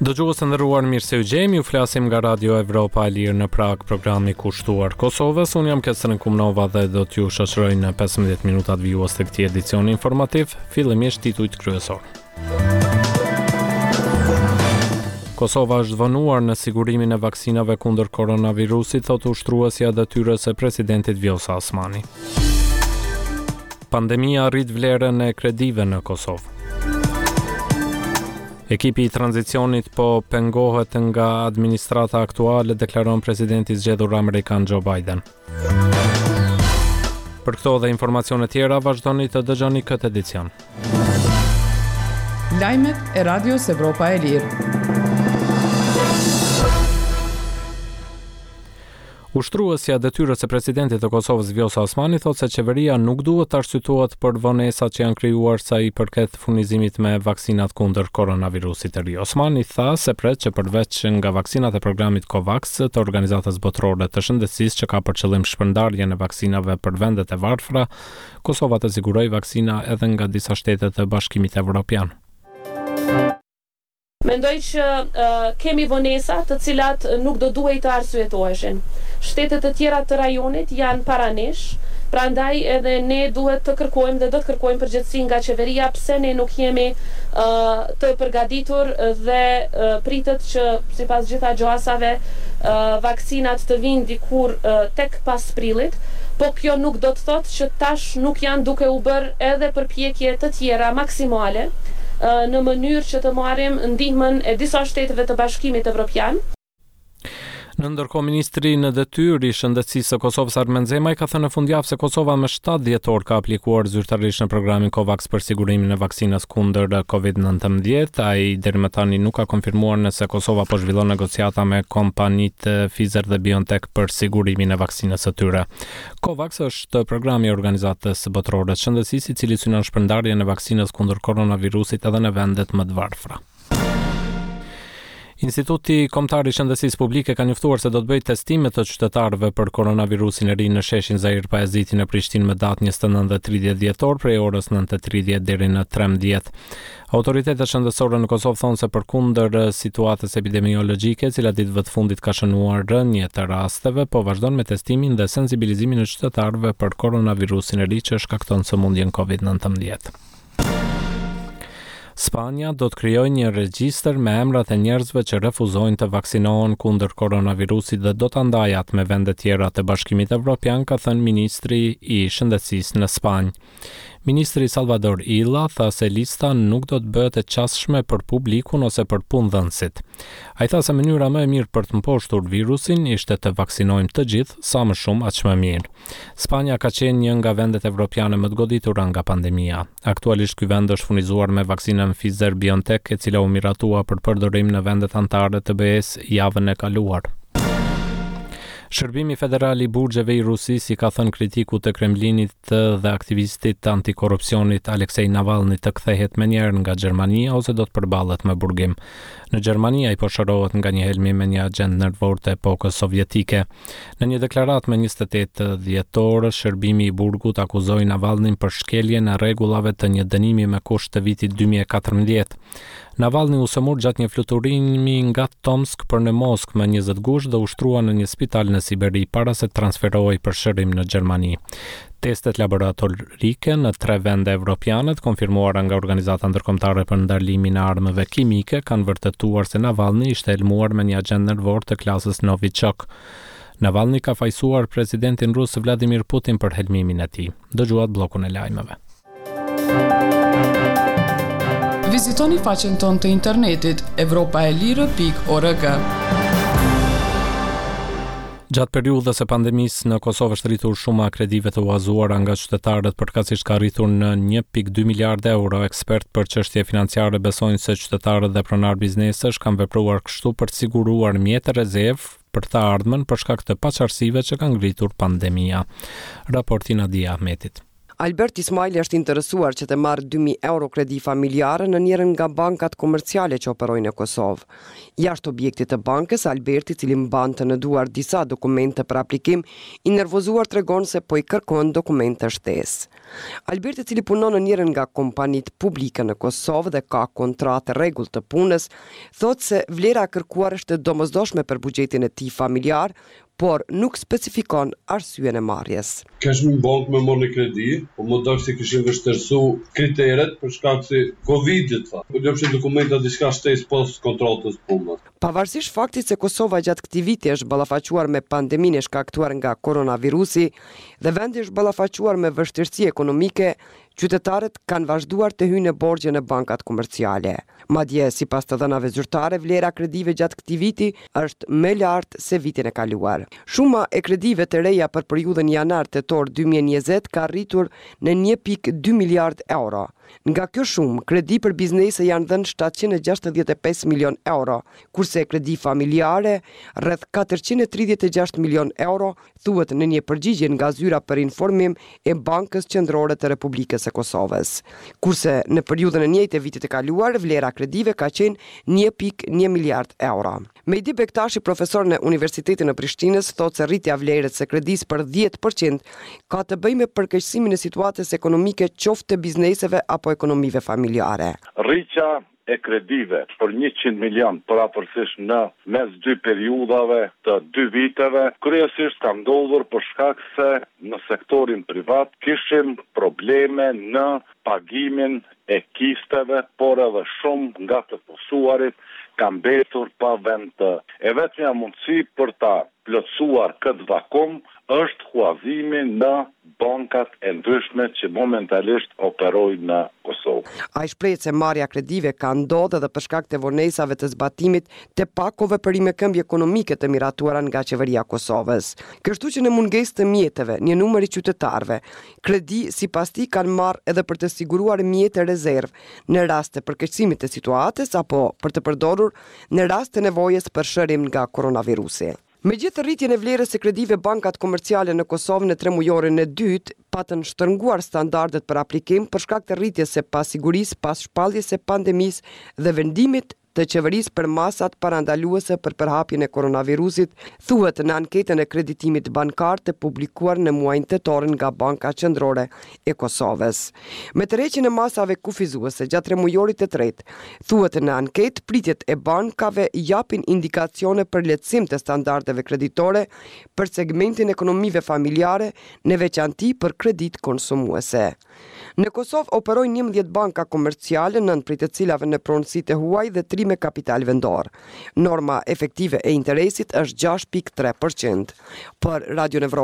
Dëgjues të nderuar, mirë se u gjejmë, ju flasim nga Radio Evropa e Lirë në Prag, programi kushtuar Kosovës. Unë jam Kestrin Kumnova dhe do t'ju shoqëroj në 15 minutat vijues të këtij edicioni informativ, fillimisht titujt kryesor. Kosova është vonuar në sigurimin e vaksinave kundër koronavirusit, thot ushtruesja e detyrës së presidentit Vjosa Osmani. Pandemia rrit vlerën e kredive në Kosovë. Ekipi I tranzicionit po pengohet nga administrata aktuale, deklaron presidenti I zgjedhur amerikan Joe Biden. Për këto dhe informacione tjera, vazhdoni të dëgjoni këtë edicion. Lajmet e Radios Evropa e Lirë. Ushtruesja e detyrës së presidentit të Kosovës Vjosa Osmani thotë se qeveria nuk duhet të arsyetohet për vonesat që janë krijuar sa I përket furnizimit me vaksinat kundër koronavirusit të ri. Osmani tha se pret që përveç nga vaksinat e programit COVAX të organizatës botërore të shëndetësisë që ka për qëllim shpërndarjen e vaksinave për vendet e varfra, Kosova të sigurojë vaksina edhe nga disa shtete të Bashkimit Evropian. Mendoj që kemi vonesa të cilat nuk do duhej të arsyetoheshin. Shtetet të tjera të rajonit janë para nesh, prandaj edhe ne duhet të kërkojmë dhe do të kërkojmë përgjegjësi nga qeveria pse ne nuk jemi të përgatitur dhe pritet që sipas gjitha gjoasave vaksinat të vinë dikur tek pas prillit, po kjo nuk do të thotë që tash nuk janë duke u bërë edhe përpjekje të tjera maksimale në mënyrë që të marrim ndihmën e disa shteteve të Bashkimit Evropian. Në ndërkohë, ministri në detyrë I shëndetësisë së Kosovës Armen Zemaj ka thënë në fundjavë se Kosova me 7 dhjetor ka aplikuar zyrtarisht në programin COVAX për sigurimin e vaksinës kundër COVID-19. Ai deri më tani nuk ka konfirmuar nëse Kosova po zhvillon negociata me kompanitë Pfizer dhe BioNTech për sigurimin e vaksinës së tyre. COVAX është programi I organizatës botërore të shëndetësisë I cili synon shpërndarjen e vaksinës kundër koronavirusit edhe në vendet më të varfra. Instituti Kombëtar I Shëndetësisë Publike ka njoftuar se do të bëjë testime të qytetarëve për koronavirusin e ri në sheshin Zahir Pajaziti në Prishtinë me datë 29 dhe 30 dhjetor prej orës 9:30 deri në 13. Autoritetet shëndetësore në Kosovë thonë se përkundër situatës epidemiologjike, e cila ditëve të fundit ka shënuar rënje të rasteve, po vazhdon me testimin dhe sensibilizimin e qytetarëve për koronavirusin e ri që shkakton sëmundjen COVID-19. Spanja do të krijojë një regjistër me emrat e njerëzve që refuzojnë të vaksinohen kundër koronavirusit dhe do ta ndajë atë me vende tjera të Bashkimit Evropian, ka thënë ministri I shëndetësisë në Spanjë. Ministri Salvador Illa tha se lista nuk do të bëhet e qasshme për publikun ose për punëdhënësit. Ai tha se mënyra më e mirë për të mposhtur virusin ishte të vaksinojmë të gjithë, sa më shumë aq më mirë. Spanja ka qenë një nga vendet evropiane më të goditura nga pandemia. Aktualisht ky vend është furnizuar me vaksinën Pfizer BioNTech, e cila u miratua për përdorim në vendet anëtare të BE-s javën e kaluar. Shërbimi federal I burgjeve I Rusisë I ka thënë kritikut të Kremlinit dhe aktivistit antikorrupsionit Aleksej Navalny të kthehet menjëherë nga Gjermania ose do të përballet me burgim. Në Gjermani ai po shërohet nga një helmi me një agjent nervor të epokës sovjetike. Në një deklaratë me 28 dhjetor, shërbimi I burgut akuzoi Navalnyn për shkeljen e rregullave të një dënimi me kusht të vitit 2014. Navalny u sëmur gjatë një fluturimi nga Tomsk për në Moskë më 20 gusht dhe u shtrua në një spital në Siberi para se transferohej për shërim në Gjermani. Testet laboratorike në 3 vende evropiane të konfirmuara nga Organizata Ndërkombëtare për Ndalimin e Armëve Kimike kanë vërtetuar se Navalny ishte helmuar me një agjent nervor të klasës Novichok. Navalny ka fajsuar presidentin rus Vladimir Putin për helmimin e tij. Dëgjuat bllokun e lajmeve. Vizitoni faqen tonë të internetit evropaelire.org. Gjatë periudhës së pandemisë në Kosovë është rritur shuma e kredive të huazuara nga qytetarët, përkatësisht ka rritur në 1.2 miliardë euro. Ekspert për çështje financiare besojnë se qytetarët dhe pronar biznesesh kanë vepruar kështu për të siguruar mjete rezervë për të ardhmen për shkak të paqartësive që kanë ngritur pandemia. Raporti Nadia Ahmetit. Albert Ismaili është interesuar që të marrë 2.000 euro kredi familjare në njërin nga bankat komerciale që operojnë në Kosovë. Jashtë objektit të bankës, Alberti, cili mbante në duar disa dokumente për aplikim, i nervozuar tregon se po i kërkon dokumente shtesë. Alberti, cili punon në njërin nga kompanitë publike në Kosovë dhe ka kontratë rregull të punës, thotë se vlera kërkuar është e domosdoshme për buxhetin e tij familjar, por nuk specifikon arsyen e marrjes. Kishim bankë me marrë kredi, po më dashur se kishin vështirësu kriteret për shkak se Covidit tha. Po lëpshë dokumenta diçka shtesë pas kontratës punës. Pavarësisht faktit se Kosova gjatë këtij viti është ballafaquar me pandeminë e shkaktuar nga koronavirusi dhe vendi është ballafaquar me vështirësi ekonomike, qytetarët kanë vazhduar të hyjnë në borxhe në bankat komerciale. Madje, sipas të dhënave zyrtare, vlera kredive gjatë këtij viti është më lart se vitin e kaluar. Shuma e kredive të reja për periudhën janar-tetor 2020 ka rritur në 1.2 miliard euro. Nga kjo shumë, kredi për biznese janë dhënë 765 milion euro, kurse kredi familjare rreth 436 milion euro, thuhet në një përgjigje nga zyra për informim e Bankës Qendrore të Republikës së Kosovës. Kurse në periudhën e njëjtë e vitit të kaluar, vlera kredive ka qenë 1.1 miliard euro. Mehdi Bektashi, profesor në Universitetin e Prishtinës, thotë se rritja vlerës së kredisë për 10% ka të bëjë me përkeqësimin e situatës ekonomike qoftë të bizneseve apo ekonomive familjare. Rritja e kredive për 100 milion parapërsisht në mes dy periudhave të 2 viteve, kryesisht ka ndodhur për shkak se në sektorin privat kishim probleme në pagimin e kisteve, por edhe shumë nga të posuarit ka mbetur pa vend të. E vetmja mundësi për ta plotësuar këtë vakum është huazimi në bankat e ndryshme që momentalisht operojnë në Kosovë. Ai shpreh se marrja kredive ka ndodhur edhe për shkak të vonesave të zbatimit të pakove për këmbje ekonomike të miratuara nga qeveria e Kosovës. Kështu që në mungesë të mjeteve, një numër i qytetarëve, kredi sipas tij kanë marrë edhe për të siguruar mjete rezervë në rast të përkeqësimit të situatës apo për të përdorur në rast të nevojës për shërim nga koronavirusi. Megjithë rritjen e vlerës së kredive, bankat komerciale në Kosovë në 3 mujorin e dytë patën shtrënguar standardet për aplikim për shkak të rritjes së pasigurisë pas shpalljes së pandemisë dhe vendimit të qeverisë për masat parandaluese për përhapjen e koronavirusit, thuhet në anketën e kreditimit bankar të publikuar në muajin tetor nga Banka Qendrore e Kosovës. Me tërheqjen e masave kufizuese gjatë 3 mujorit të tretë, thuhet në anketë pritjet e bankave japin indikacione për lehtësim të standardeve kreditore për segmentin ekonomive familjare, në veçanti për kredit konsumuese. Në Kosovë operojnë 11 banka komerciale, 9 prej të cilave në pronësitë e huaj dhe 3 me kapital vendor. Norma efektive e interesit është 6.3%. Për Radio Evropa